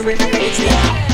lubię mechaniczny.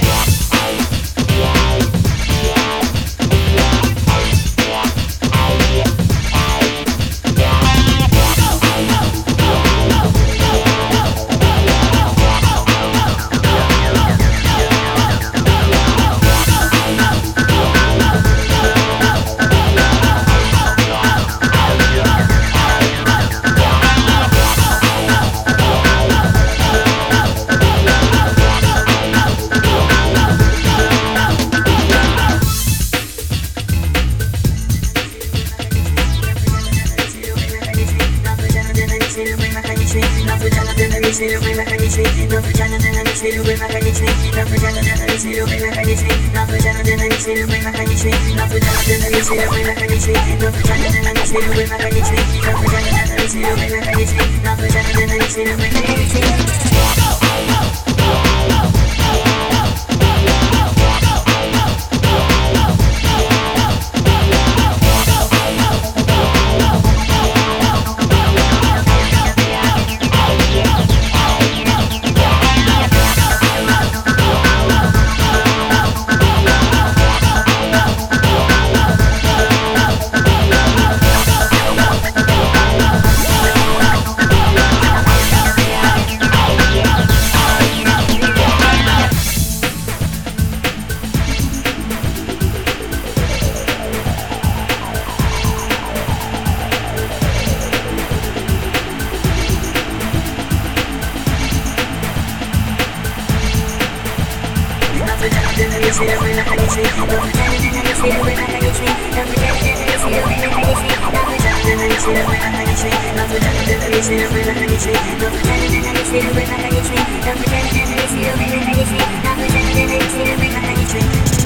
Dynamiczny, lubię mechaniczny, nadwydziany dynamiczny, lubię mechaniczny, nadwydziany dynamiczny, lubię mechaniczny, nadwydziany dynamiczny, lubię mechaniczny, nadwydziany dynamiczny, lubię mechaniczny, nadwydziany dynamiczny, lubię mechaniczny, nadwydziany dynamiczny, lubię mechaniczny, nadwydziany dynamiczny, lubię mechaniczny. Dynamiczny, lubię mechaniczny, nadwydziany dynamiczny, lubię mechaniczny, nadwydziany dynamiczny, lubię mechaniczny, nadwydziany dynamiczny, lubię mechaniczny, nadwydziany dynamiczny, lubię mechaniczny, nadwydziany dynamiczny, lubię mechaniczny, nadwydziany dynamiczny, lubię mechaniczny, nadwydziany dynamiczny, lubię mechaniczny.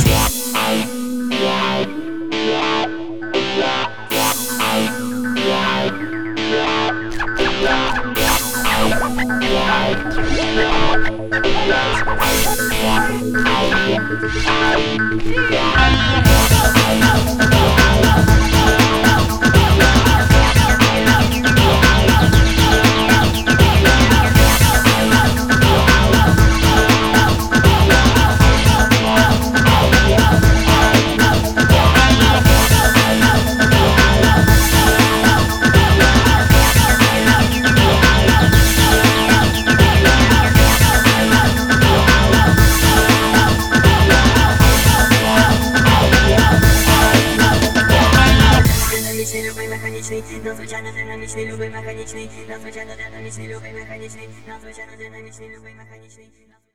Nadwydziany dynamiczny, lubię mechaniczny, nadwydziany dynamiczny, lubię mechaniczny, nadwydziany dynamiczny, lubię mechaniczny.